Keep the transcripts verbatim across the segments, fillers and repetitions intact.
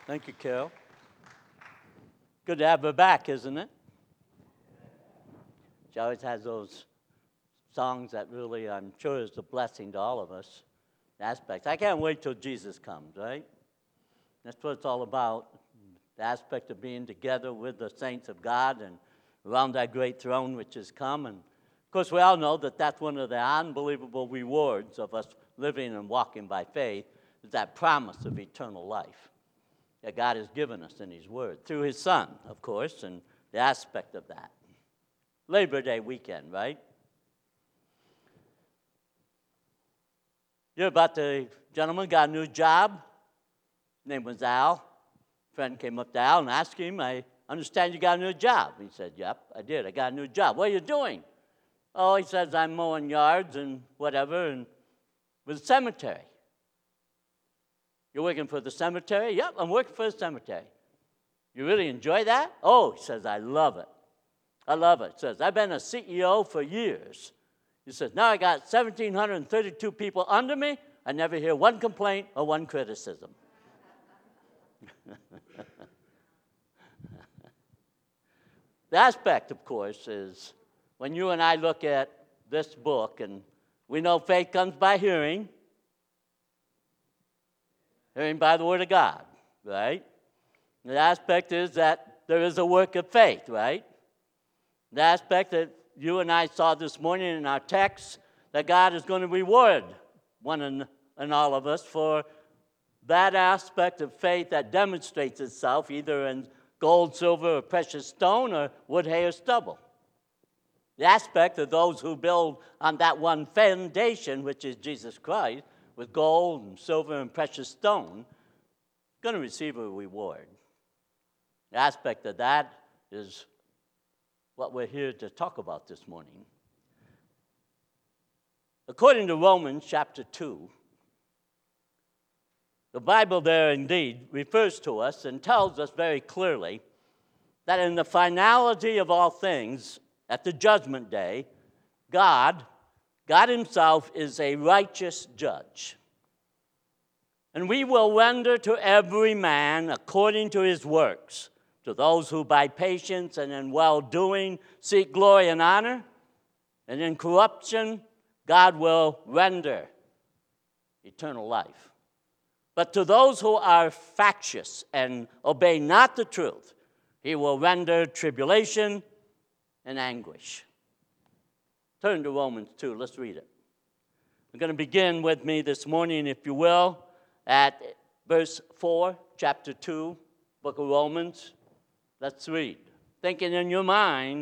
Thank you, Carol. Good to have her back, isn't it? She always has those songs that really, I'm sure, is a blessing to all of us. Aspects. I can't wait till Jesus comes, right? That's what it's all about. The aspect of being together with the saints of God and around that great throne which has come. And, of course, we all know that that's one of the unbelievable rewards of us living and walking by faith, is that promise of eternal life that God has given us in His Word, through His Son, of course, and the aspect of that. Labor Day weekend, right? You hear about the gentleman got a new job. His name was Al. A friend came up to Al and asked him, I understand you got a new job. He said, yep, I did. I got a new job. What are you doing? Oh, he says, I'm mowing yards and whatever, and with the cemetery. You're working for the cemetery? Yep, I'm working for the cemetery. You really enjoy that? Oh, he says, I love it. I love it. He says, I've been a C E O for years. He says, now I got one thousand seven hundred thirty-two people under me. I never hear one complaint or one criticism. The aspect, of course, is when you and I look at this book, and we know faith comes by hearing, hearing by the Word of God, right? The aspect is that there is a work of faith, right? The aspect that you and I saw this morning in our text, that God is going to reward one and, and all of us for that aspect of faith that demonstrates itself either in gold, silver, or precious stone, or wood, hay, or stubble. The aspect of those who build on that one foundation, which is Jesus Christ, with gold and silver and precious stone, going to receive a reward. The aspect of that is what we're here to talk about this morning. According to Romans chapter two, the Bible there indeed refers to us and tells us very clearly that in the finality of all things, at the judgment day, God, God Himself is a righteous judge. And we will render to every man according to his works, to those who by patience and in well-doing seek glory and honor, and in corruption God will render eternal life. But to those who are factious and obey not the truth, He will render tribulation and anguish. Turn to Romans two. Let's read it. We're going to begin with me this morning, if you will, at verse four, chapter two, book of Romans. Let's read. Thinking in your mind,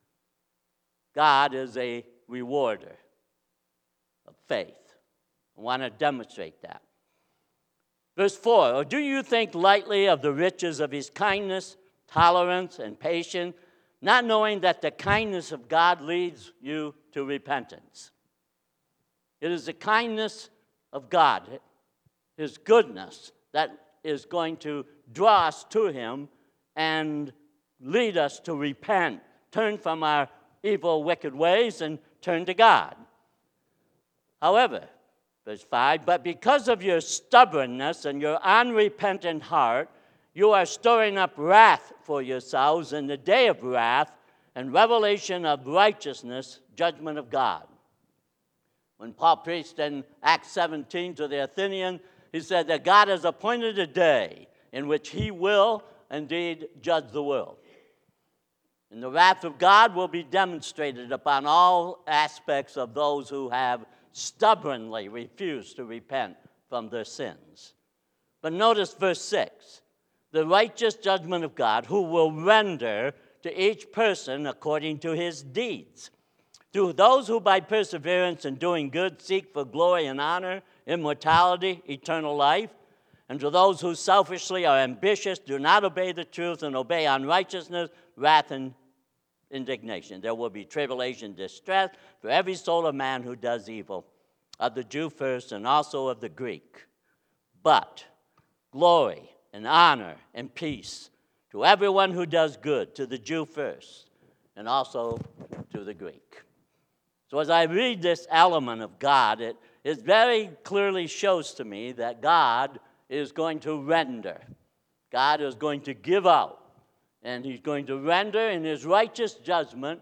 God is a rewarder of faith. I want to demonstrate that. Verse four, or do you think lightly of the riches of His kindness, tolerance, and patience, not knowing that the kindness of God leads you to repentance? It is the kindness of God, His goodness, that is going to draw us to Him and lead us to repent, turn from our evil, wicked ways, and turn to God. However, verse five, but because of your stubbornness and your unrepentant heart, you are storing up wrath for yourselves in the day of wrath and revelation of righteousness, judgment of God. When Paul preached in Acts seventeen to the Athenians, he said that God has appointed a day in which He will indeed judge the world. And the wrath of God will be demonstrated upon all aspects of those who have stubbornly refused to repent from their sins. But notice verse six, the righteous judgment of God, who will render to each person according to his deeds. To those who by perseverance in doing good seek for glory and honor, immortality, eternal life, and to those who selfishly are ambitious, do not obey the truth, and obey unrighteousness, wrath, and indignation. There will be tribulation, distress for every soul of man who does evil, of the Jew first and also of the Greek. But glory and honor and peace to everyone who does good, to the Jew first and also to the Greek. So as I read this element of God, it, it very clearly shows to me that God is going to render. God is going to give out, and he's going to render in his righteous judgment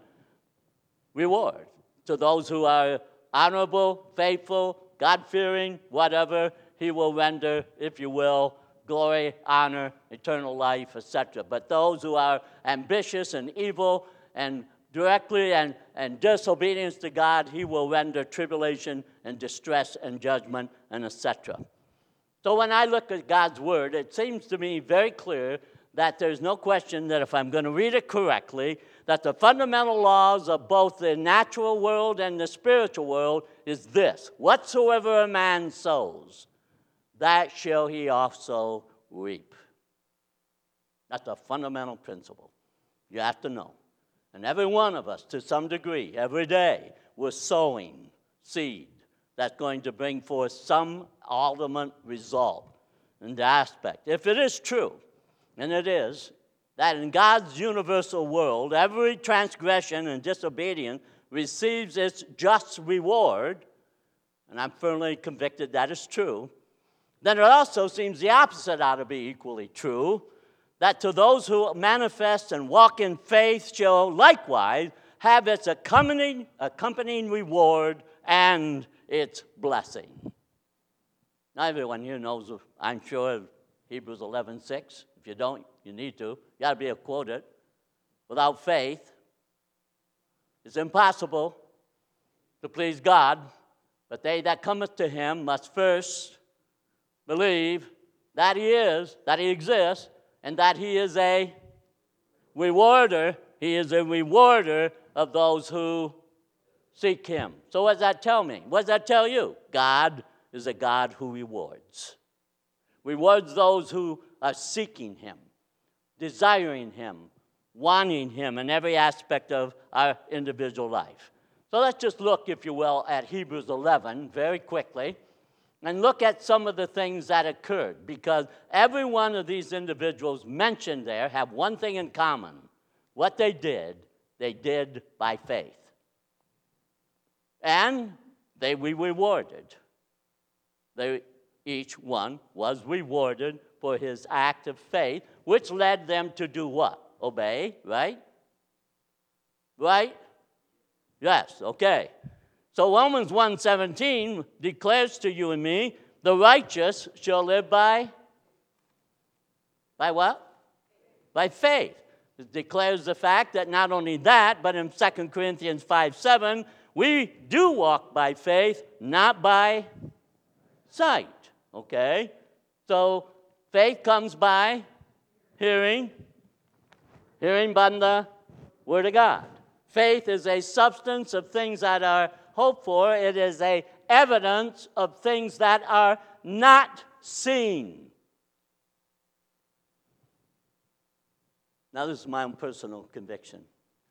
reward to those who are honorable, faithful, God-fearing, whatever. He will render, if you will, glory, honor, eternal life, et cetera. But those who are ambitious and evil and directly and, and disobedience to God, he will render tribulation and distress and judgment and et cetera. So when I look at God's word, it seems to me very clear that there's no question that if I'm going to read it correctly, that the fundamental laws of both the natural world and the spiritual world is this: whatsoever a man sows, that shall he also reap. That's a fundamental principle. You have to know. And every one of us, to some degree, every day, we're sowing seed that's going to bring forth some ultimate result in the aspect. If it is true, and it is, that in God's universal world, every transgression and disobedience receives its just reward, and I'm firmly convicted that is true, then it also seems the opposite ought to be equally true, that to those who manifest and walk in faith shall likewise have its accompanying, accompanying reward and its blessing. Now, everyone here knows, I'm sure, Hebrews eleven six. If you don't, you need to. You got to be able to quote it. Without faith, it's impossible to please God, but they that cometh to him must first believe that he is, that he exists, and that he is a rewarder. He is a rewarder of those who seek him. So what does that tell me? What does that tell you? God is a God who rewards. Rewards those who are seeking him, desiring him, wanting him in every aspect of our individual life. So let's just look, if you will, at Hebrews eleven very quickly and look at some of the things that occurred, because every one of these individuals mentioned there have one thing in common. What they did, they did by faith. And they were rewarded. They, each one was rewarded for his act of faith, which led them to do what? Obey, right? Right? Yes, okay. So Romans one seventeen declares to you and me, the righteous shall live by, by what? By faith. It declares the fact that not only that, but in Second Corinthians five seven, we do walk by faith, not by sight. Okay? So faith comes by hearing, hearing by the Word of God. Faith is a substance of things that are hoped for. It is a evidence of things that are not seen. Now, this is my own personal conviction.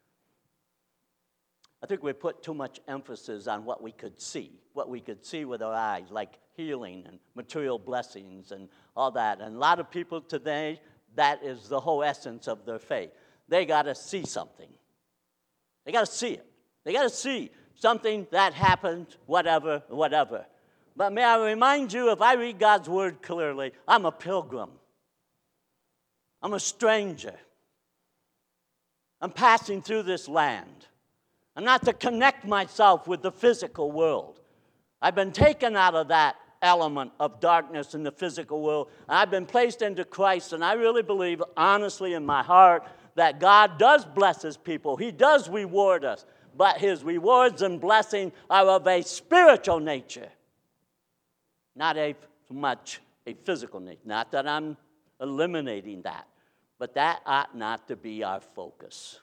I think we put too much emphasis on what we could see, what we could see with our eyes, like healing and material blessings and all that. And a lot of people today, that is the whole essence of their faith. They got to see something. They got to see it. They got to see something that happened, whatever, whatever. But may I remind you, if I read God's word clearly, I'm a pilgrim. I'm a stranger. I'm passing through this land. I'm not to connect myself with the physical world. I've been taken out of that element of darkness in the physical world. I've been placed into Christ, and I really believe, honestly in my heart, that God does bless his people. He does reward us. But his rewards and blessings are of a spiritual nature, not a much a physical nature. Not that I'm eliminating that, but that ought not to be our focus.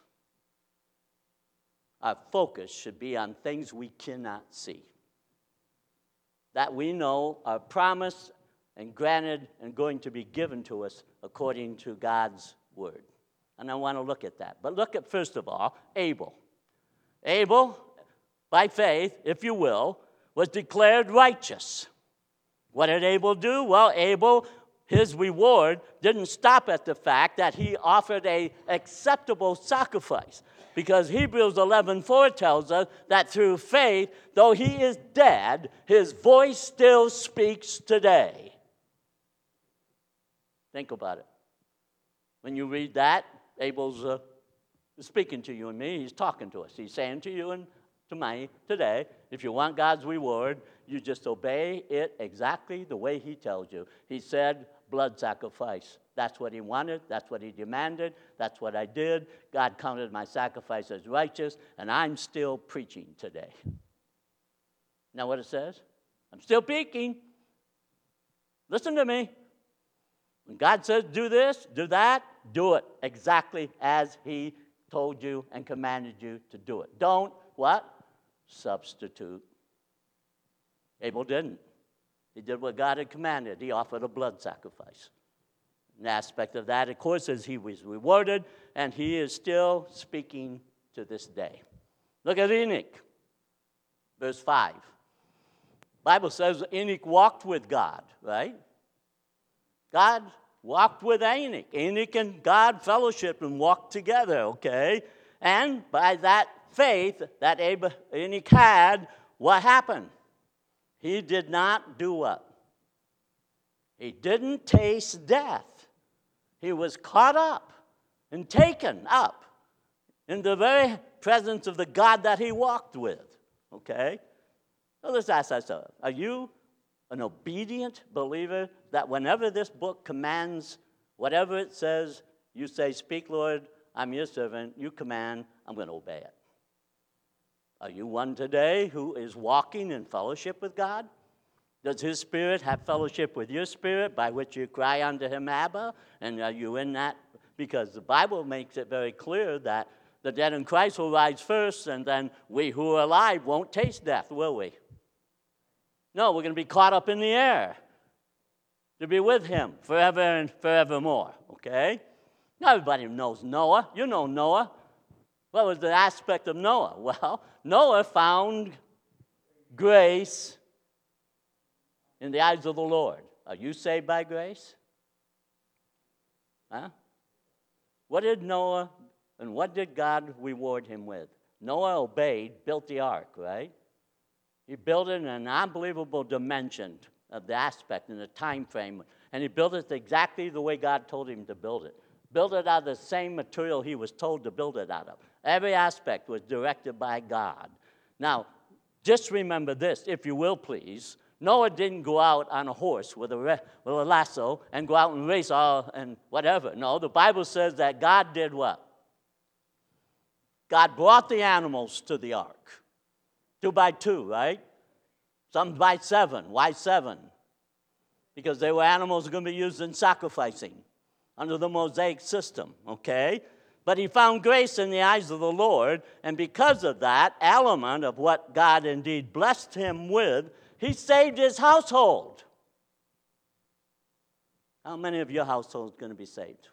Our focus should be on things we cannot see, that we know are promised and granted and going to be given to us according to God's word. And I want to look at that. But look at, first of all, Abel. Abel, by faith, if you will, was declared righteous. What did Abel do? Well, Abel, his reward didn't stop at the fact that he offered an acceptable sacrifice. Because Hebrews eleven four tells us that through faith, though he is dead, his voice still speaks today. Think about it. When you read that, Abel's uh, speaking to you and me. He's talking to us. He's saying to you and to me today, if you want God's reward, you just obey it exactly the way he tells you. He said, blood sacrifice. That's what he wanted. That's what he demanded. That's what I did. God counted my sacrifice as righteous, and I'm still preaching today. Now what it says? I'm still speaking. Listen to me. When God says do this, do that, do it exactly as he told you and commanded you to do it. Don't, what? Substitute. Abel didn't. He did what God had commanded. He offered a blood sacrifice. An aspect of that, of course, is he was rewarded, and he is still speaking to this day. Look at Enoch, verse five. Bible says Enoch walked with God, right? God walked with Enoch. Enoch and God fellowshiped and walked together, okay? And by that faith that Enoch had, what happened? He did not do what? He didn't taste death. He was caught up and taken up in the very presence of the God that he walked with, okay? So let's ask ourselves, are you an obedient believer that whenever this book commands, whatever it says, you say, speak, Lord, I'm your servant, you command, I'm going to obey it? Are you one today who is walking in fellowship with God? Does his spirit have fellowship with your spirit by which you cry unto him, Abba? And are you in that? Because the Bible makes it very clear that the dead in Christ will rise first, and then we who are alive won't taste death, will we? No, we're going to be caught up in the air to be with him forever and forevermore, okay? Now everybody knows Noah. You know Noah. What was the aspect of Noah? Well, Noah found grace in the eyes of the Lord. Are you saved by grace? Huh? What did Noah and what did God reward him with? Noah obeyed, built the ark, right? He built it in an unbelievable dimension of the aspect and the time frame, and he built it exactly the way God told him to build it. Built it out of the same material he was told to build it out of. Every aspect was directed by God. Now, just remember this, if you will, please. Noah didn't go out on a horse with a, re- with a lasso and go out and race all and whatever. No, the Bible says that God did what? God brought the animals to the ark. Two by two, right? Some by seven. Why seven? Because they were animals going to be used in sacrificing under the Mosaic system, okay? But he found grace in the eyes of the Lord, and because of that element of what God indeed blessed him with, he saved his household. How many of your household is going to be saved?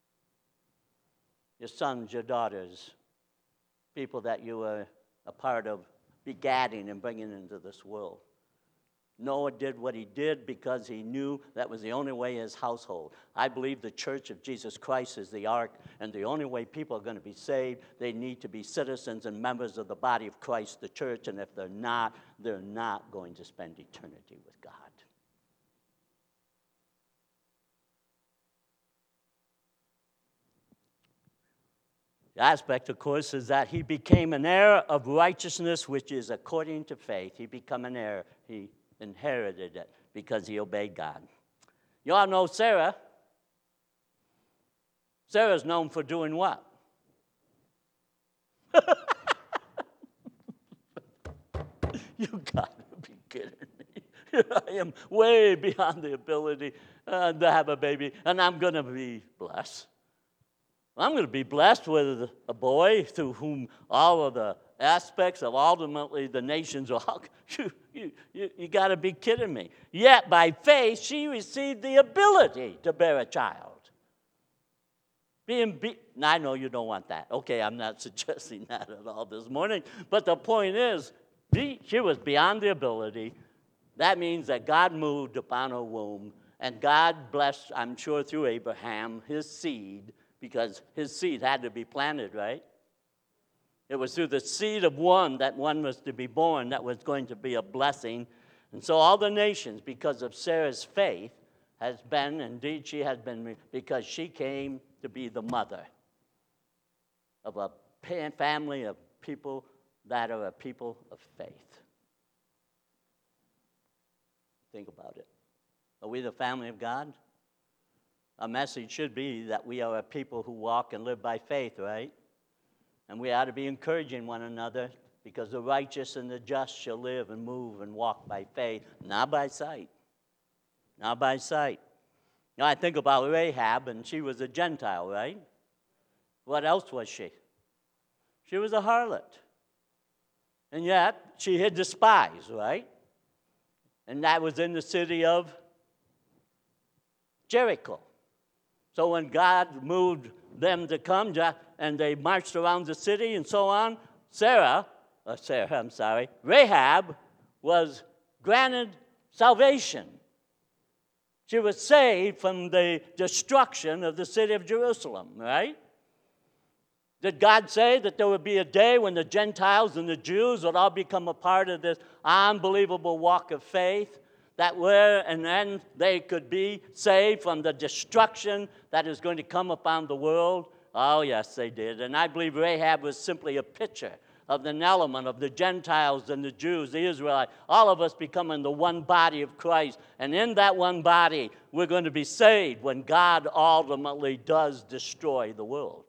Your sons, your daughters, people that you were a part of begatting and bringing into this world. Noah did what he did because he knew that was the only way his household. I believe the church of Jesus Christ is the ark, and the only way people are going to be saved, they need to be citizens and members of the body of Christ, the church, and if they're not, they're not going to spend eternity with God. The aspect, of course, is that he became an heir of righteousness, which is according to faith. He became an heir. He inherited it because he obeyed God. You all know Sarah. Sarah's known for doing what? You got to be kidding me. Here I am way beyond the ability uh, to have a baby, and I'm going to be blessed. I'm going to be blessed with a boy through whom all of the aspects of ultimately the nations will. You, you, you, you got to be kidding me. Yet by faith, she received the ability to bear a child. Being be- now, I know you don't want that. Okay, I'm not suggesting that at all this morning. But the point is, she was beyond the ability. That means that God moved upon her womb, and God blessed, I'm sure, through Abraham, his seed, because his seed had to be planted, right? It was through the seed of one that one was to be born that was going to be a blessing. And so all the nations, because of Sarah's faith, has been, indeed she has been, because she came to be the mother of a family of people that are a people of faith. Think about it. Are we the family of God? Our message should be that we are a people who walk and live by faith, right? And we ought to be encouraging one another, because the righteous and the just shall live and move and walk by faith, not by sight. Not by sight. Now I think about Rahab, and she was a Gentile, right? What else was she? She was a harlot. And yet, she hid the spies, right? And that was in the city of Jericho. So when God moved them to come, and they marched around the city and so on, Sarah, uh, Sarah, I'm sorry, Rahab was granted salvation. She was saved from the destruction of the city of Jerusalem, right? Did God say that there would be a day when the Gentiles and the Jews would all become a part of this unbelievable walk of faith? That where and then they could be saved from the destruction that is going to come upon the world? Oh, yes, they did. And I believe Rahab was simply a picture of an element of the Gentiles and the Jews, the Israelites, all of us becoming the one body of Christ. And in that one body, we're going to be saved when God ultimately does destroy the world.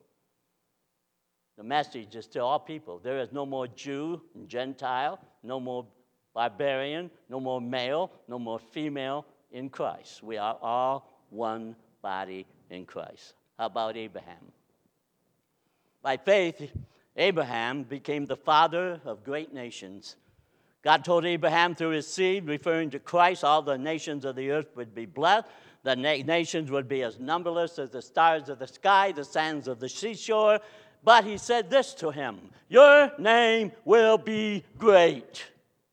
The message is to all people. There is no more Jew and Gentile, no more barbarian, no more male, no more female in Christ. We are all one body in Christ. How about Abraham? By faith, Abraham became the father of great nations. God told Abraham through his seed, referring to Christ, all the nations of the earth would be blessed. The na- nations would be as numberless as the stars of the sky, the sands of the seashore. But he said this to him, your name will be great.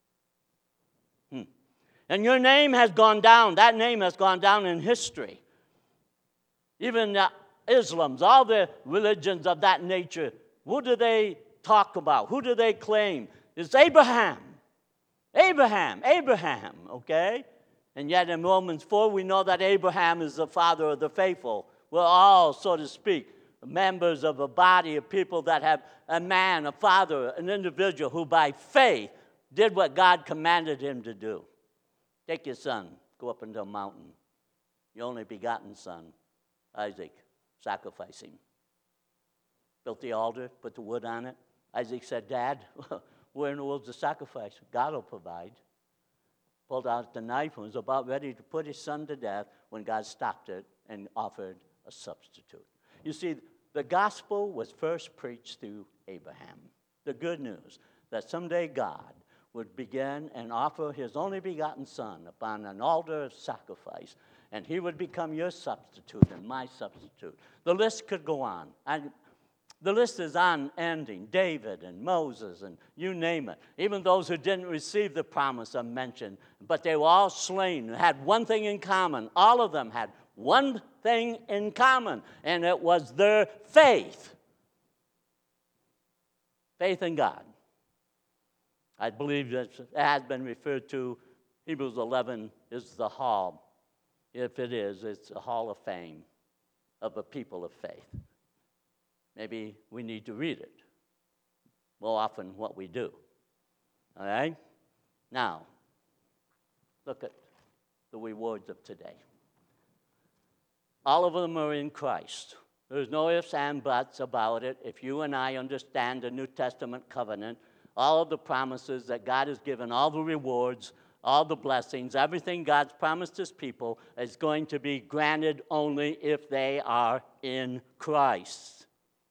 Hmm. And your name has gone down. That name has gone down in history. Even the Islams, all the religions of that nature, who do they talk about? Who do they claim? It's Abraham. Abraham, Abraham, okay? And yet in Romans four, we know that Abraham is the father of the faithful. We're all, so to speak, members of a body of people that have a man, a father, an individual who by faith did what God commanded him to do. Take your son, go up into a mountain. Your only begotten son, Isaac, sacrifice him. Built the altar, put the wood on it. Isaac said, Dad, where in the world's the sacrifice? God will provide. Pulled out the knife and was about ready to put his son to death when God stopped it and offered a substitute. You see, the gospel was first preached through Abraham. The good news that someday God would begin and offer his only begotten son upon an altar of sacrifice, and he would become your substitute and my substitute. The list could go on. I, the list is unending. David and Moses and you name it. Even those who didn't receive the promise are mentioned, but they were all slain and had one thing in common. All of them had one thing in common, and it was their faith. Faith in God. I believe that it has been referred to, Hebrews eleven is the hall. If it is, it's a hall of fame of a people of faith. Maybe we need to read it more often what we do. All right? Now, look at the rewards of today. All of them are in Christ. There's no ifs and buts about it. If you and I understand the New Testament covenant, all of the promises that God has given, all the rewards, all the blessings, everything God's promised his people is going to be granted only if they are in Christ.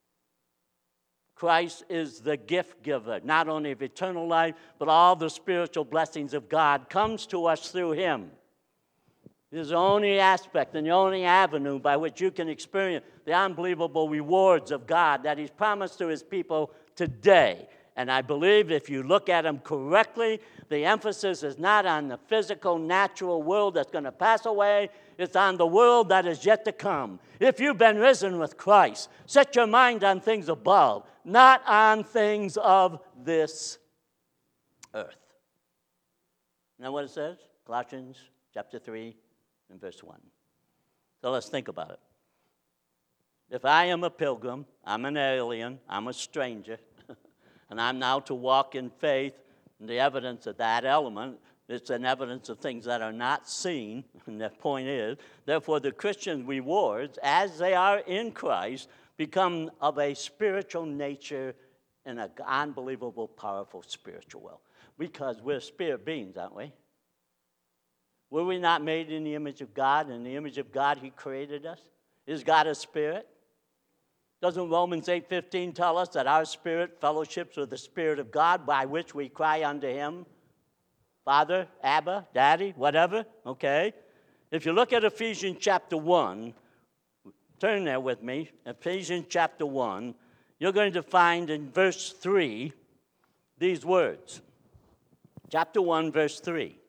Christ is the gift giver, not only of eternal life, but all the spiritual blessings of God comes to us through him. It is the only aspect and the only avenue by which you can experience the unbelievable rewards of God that he's promised to his people today. And I believe if you look at them correctly, the emphasis is not on the physical, natural world that's going to pass away. It's on the world that is yet to come. If you've been risen with Christ, set your mind on things above, not on things of this earth. Now what it says? Colossians chapter three and verse one. So let's think about it. If I am a pilgrim, I'm an alien, I'm a stranger, and I'm now to walk in faith, and the evidence of that element, it's an evidence of things that are not seen, and the point is, therefore the Christian rewards, as they are in Christ, become of a spiritual nature and an unbelievable, powerful spiritual will. Because we're spirit beings, aren't we? Were we not made in the image of God? In the image of God, He created us. Is God a spirit? Doesn't Romans eight fifteen tell us that our spirit fellowships with the Spirit of God, by which we cry unto Him, Father, Abba, Daddy, whatever, okay? If you look at Ephesians chapter one, turn there with me, Ephesians chapter one, you're going to find in verse three these words. Chapter one, verse three.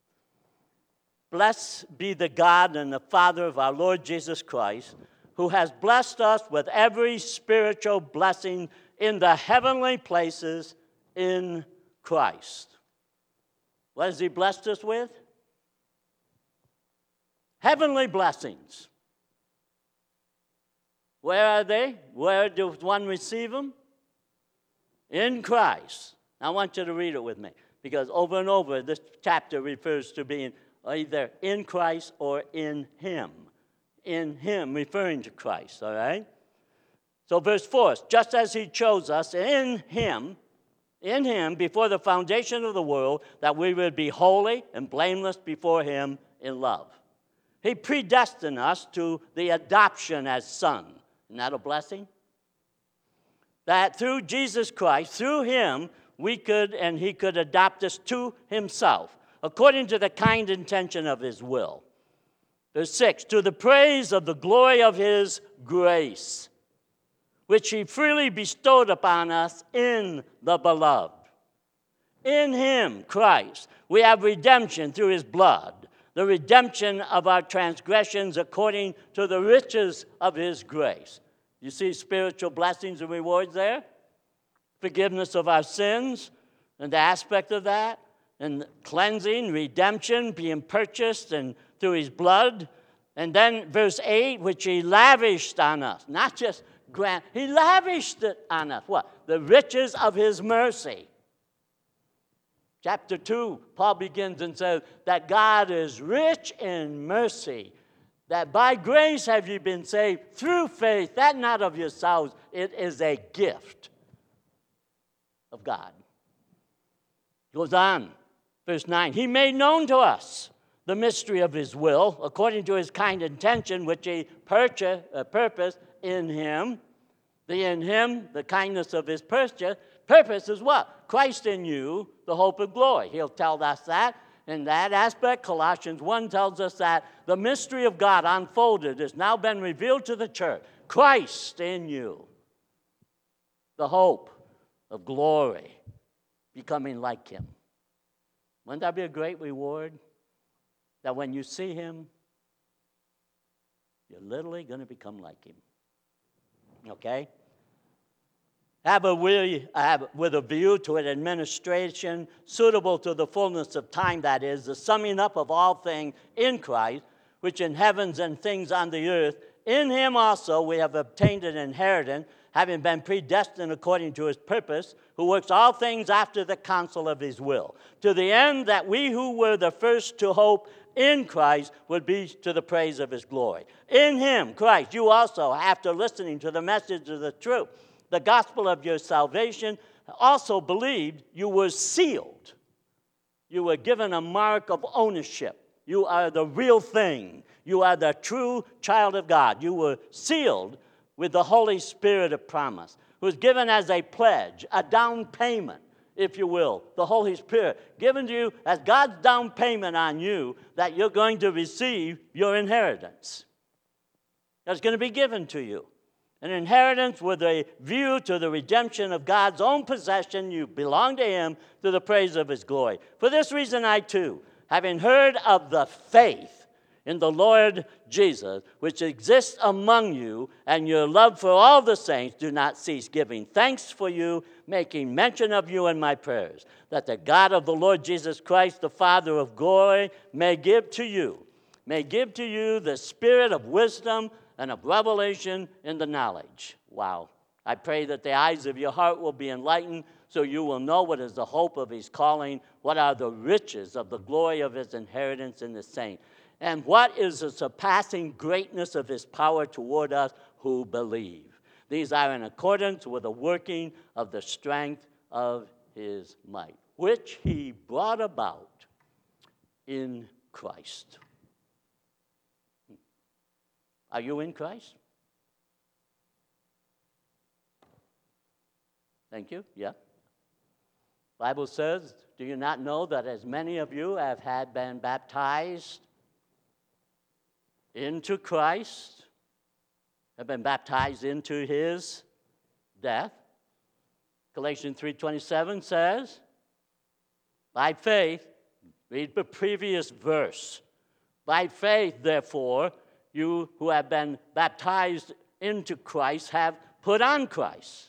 Blessed be the God and the Father of our Lord Jesus Christ, who has blessed us with every spiritual blessing in the heavenly places in Christ. What has He blessed us with? Heavenly blessings. Where are they? Where does one receive them? In Christ. I want you to read it with me, because over and over this chapter refers to being either in Christ or in Him. In Him, referring to Christ, all right? So verse four, just as He chose us in Him, in Him, before the foundation of the world, that we would be holy and blameless before Him in love. He predestined us to the adoption as sons. Isn't that a blessing? That through Jesus Christ, through Him, we could, and He could adopt us to Himself, according to the kind intention of His will. Verse six, to the praise of the glory of His grace, which He freely bestowed upon us in the Beloved. In Him, Christ, we have redemption through His blood, the redemption of our transgressions according to the riches of His grace. You see spiritual blessings and rewards there? Forgiveness of our sins, and the aspect of that, and cleansing, redemption, being purchased, and through His blood. And then verse eight, which He lavished on us. Not just grant, He lavished it on us. What? The riches of His mercy. Chapter two, Paul begins and says that God is rich in mercy, that by grace have you been saved through faith, that not of yourselves, it is a gift of God. He goes on, verse nine, He made known to us the mystery of His will, according to His kind intention, which He purchased, uh, purposed in Him. The in Him, the kindness of His purchase, purpose is what? Christ in you, the hope of glory. He'll tell us that. In that aspect, Colossians one tells us that the mystery of God unfolded has now been revealed to the church. Christ in you, the hope of glory, becoming like Him. Wouldn't that be a great reward? That when you see Him, you're literally going to become like Him. Okay? Have a really, have, with a view to an administration suitable to the fullness of time, that is, the summing up of all things in Christ, which in heavens and things on the earth, in Him also we have obtained an inheritance, having been predestined according to His purpose, who works all things after the counsel of His will, to the end that we who were the first to hope in Christ would be to the praise of His glory. In Him, Christ, you also, after listening to the message of the truth, the gospel of your salvation, also believed, you were sealed. You were given a mark of ownership. You are the real thing. You are the true child of God. You were sealed with the Holy Spirit of promise, who was given as a pledge, a down payment, if you will, the Holy Spirit, given to you as God's down payment on you, that you're going to receive your inheritance. That's going to be given to you. An inheritance with a view to the redemption of God's own possession. You belong to Him, to the praise of His glory. For this reason I too, having heard of the faith in the Lord Jesus, which exists among you, and your love for all the saints, do not cease giving thanks for you, making mention of you in my prayers, that the God of the Lord Jesus Christ, the Father of glory, may give to you, may give to you the spirit of wisdom and of revelation in the knowledge. Wow. I pray that the eyes of your heart will be enlightened so you will know what is the hope of his calling, what are the riches of the glory of his inheritance in the saints, and what is the surpassing greatness of his power toward us who believe. These are in accordance with the working of the strength of his might, which he brought about in Christ. Are you in Christ? Thank you. Yeah. Bible says, do you not know that as many of you have had been baptized into Christ, have been baptized into his death? Galatians three twenty-seven says, by faith, read the previous verse. By faith, therefore, you who have been baptized into Christ have put on Christ.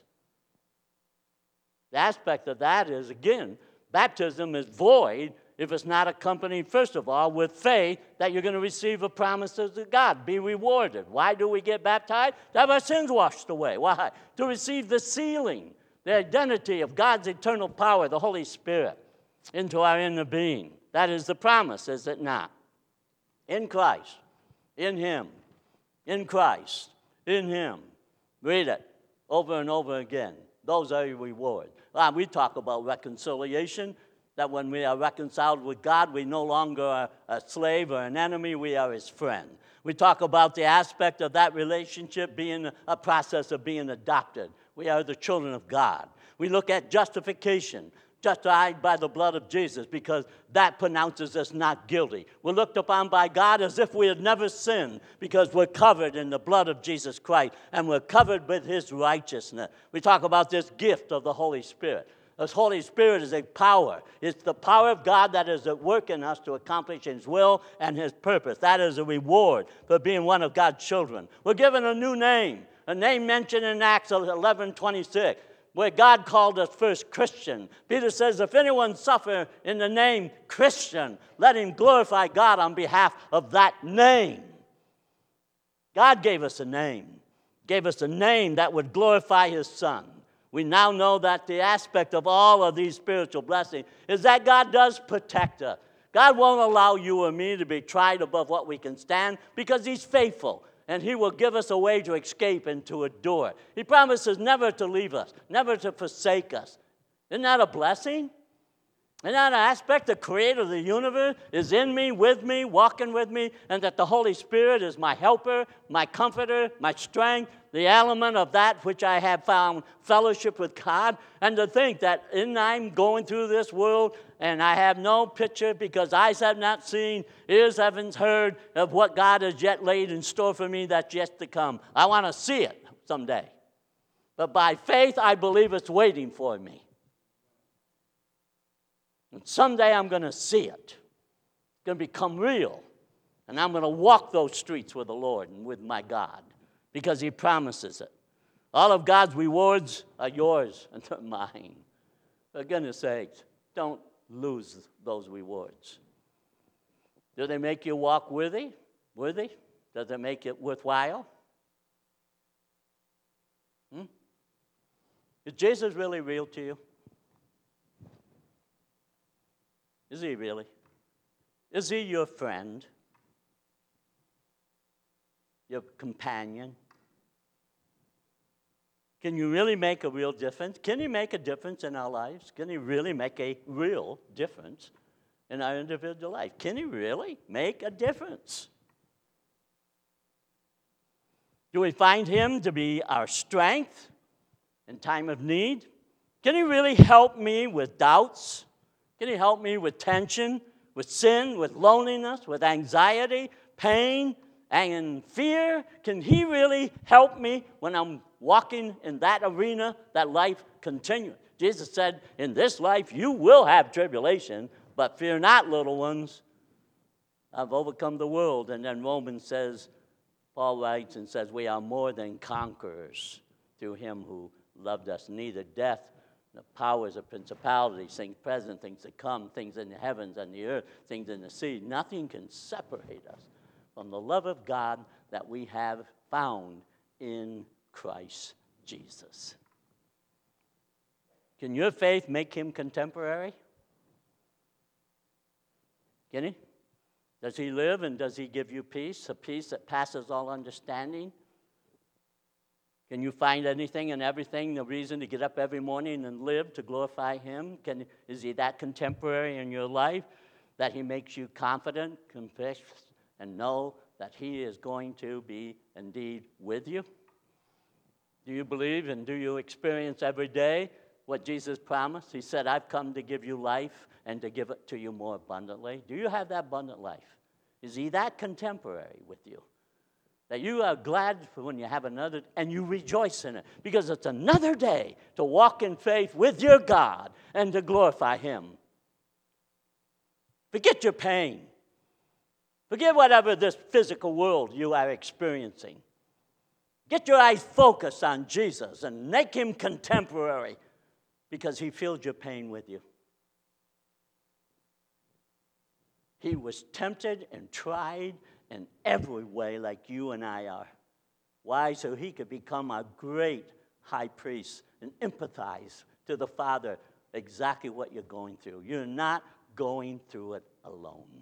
The aspect of that is, again, baptism is void if it's not accompanied, first of all, with faith that you're going to receive the promises of God, be rewarded. Why do we get baptized? To have our sins washed away. Why? To receive the sealing, the identity of God's eternal power, the Holy Spirit, into our inner being. That is the promise, is it not? In Christ, in him, in Christ, in him. Read it over and over again. Those are your rewards. Uh, we talk about reconciliation, that when we are reconciled with God, we no longer are a slave or an enemy, we are his friend. We talk about the aspect of that relationship being a process of being adopted. We are the children of God. We look at justification, justified by the blood of Jesus, because that pronounces us not guilty. We're looked upon by God as if we had never sinned, because we're covered in the blood of Jesus Christ, and we're covered with his righteousness. We talk about this gift of the Holy Spirit. This Holy Spirit is a power. It's the power of God that is at work in us to accomplish his will and his purpose. That is a reward for being one of God's children. We're given a new name, a name mentioned in Acts eleven twenty-six, where God called us first Christian. Peter says, if anyone suffer in the name Christian, let him glorify God on behalf of that name. God gave us a name, gave us a name that would glorify his Son. We now know that the aspect of all of these spiritual blessings is that God does protect us. God won't allow you or me to be tried above what we can stand because he's faithful, and he will give us a way to escape and to endure. He promises never to leave us, never to forsake us. Isn't that a blessing? Isn't that an aspect? The creator of the universe is in me, with me, walking with me, and that the Holy Spirit is my helper, my comforter, my strength, the element of that which I have found fellowship with God. And to think that in I'm going through this world and I have no picture because eyes have not seen, ears haven't heard of what God has yet laid in store for me that's yet to come. I want to see it someday. But by faith, I believe it's waiting for me. And someday I'm going to see it. It's going to become real. And I'm going to walk those streets with the Lord and with my God because he promises it. All of God's rewards are yours and not mine. For goodness sakes, don't lose those rewards. Do they make you walk worthy? Worthy? Does it make it worthwhile? Hmm? Is Jesus really real to you? Is he really? Is he your friend? Your companion? Can you really make a real difference? Can he make a difference in our lives? Can he really make a real difference in our individual life? Can he really make a difference? Do we find him to be our strength in time of need? Can he really help me with doubts? Can he help me with tension, with sin, with loneliness, with anxiety, pain, and fear? Can he really help me when I'm walking in that arena, that life continues? Jesus said, in this life you will have tribulation, but fear not, little ones. I've overcome the world. And then Romans says, Paul writes and says, we are more than conquerors through him who loved us. Neither death, the powers of principalities, things present, things to come, things in the heavens and the earth, things in the sea. Nothing can separate us from the love of God that we have found in Christ Jesus. Can your faith make him contemporary? Can he? Does he live and does he give you peace, a peace that passes all understanding? Can you find anything and everything, the reason to get up every morning and live to glorify him? Can, is he that contemporary in your life that he makes you confident, confess, and know that he is going to be indeed with you? Do you believe and do you experience every day what Jesus promised? He said, I've come to give you life and to give it to you more abundantly. Do you have that abundant life? Is he that contemporary with you? That you are glad for when you have another, and you rejoice in it, because it's another day to walk in faith with your God and to glorify him. Forget your pain. Forget whatever this physical world you are experiencing. Get your eyes focused on Jesus and make him contemporary, because he feels your pain with you. He was tempted and tried in every way like you and I are. Why? So he could become a great high priest and empathize to the Father exactly what you're going through. You're not going through it alone.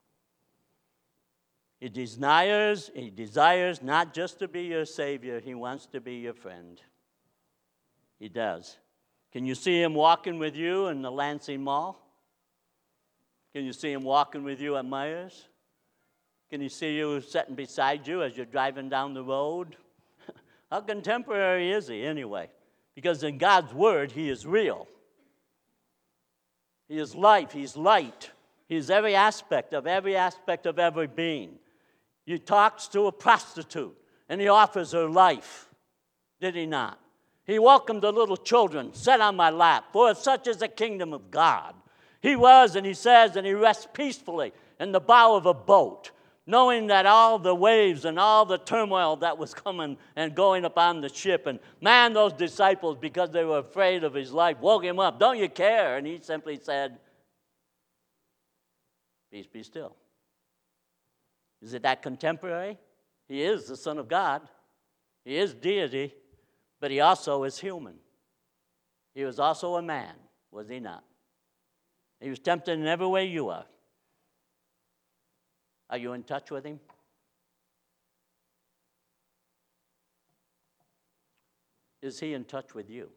He desires, he desires not just to be your Savior, he wants to be your friend. He does. Can you see him walking with you in the Lansing Mall? Can you see him walking with you at Myers? Can you see you sitting beside you as you're driving down the road? How contemporary is he anyway? Because in God's word, he is real. He is life. He's light. He's every aspect of every aspect of every being. He talks to a prostitute, and he offers her life. Did he not? He welcomed the little children, sat on my lap, for such is the kingdom of God. He was, and he says, and he rests peacefully in the bow of a boat, knowing that all the waves and all the turmoil that was coming and going upon the ship. And man, those disciples, because they were afraid of his life, woke him up. Don't you care? And he simply said, peace be still. Is it that contemporary? He is the Son of God. He is deity, but he also is human. He was also a man, was he not? He was tempted in every way you are. Are you in touch with him? Is he in touch with you?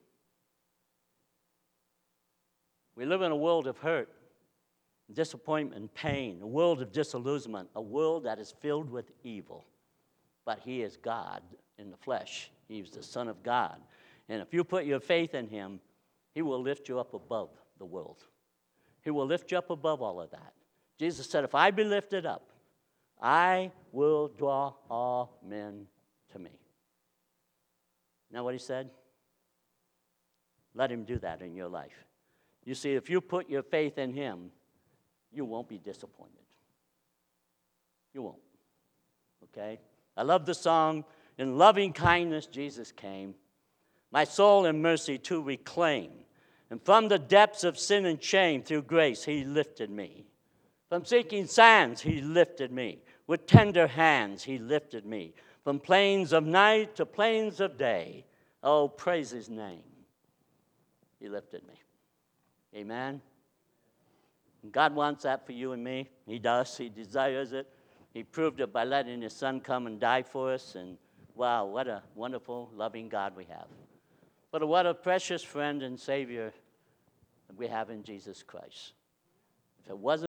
We live in a world of hurt, disappointment, pain, a world of disillusionment, a world that is filled with evil. But he is God in the flesh. He's the Son of God. And if you put your faith in him, he will lift you up above the world. He will lift you up above all of that. Jesus said, if I be lifted up, I will draw all men to me. Now what he said? Let him do that in your life. You see, if you put your faith in him, you won't be disappointed. You won't. Okay? I love the song, in loving kindness Jesus came, my soul in mercy to reclaim. And from the depths of sin and shame, through grace, he lifted me. From seeking sands, he lifted me. With tender hands, he lifted me. From plains of night to plains of day, oh, praise his name. He lifted me. Amen? And God wants that for you and me. He does. He desires it. He proved it by letting his son come and die for us. And wow, what a wonderful, loving God we have. But what a precious friend and Savior we have in Jesus Christ. If it wasn't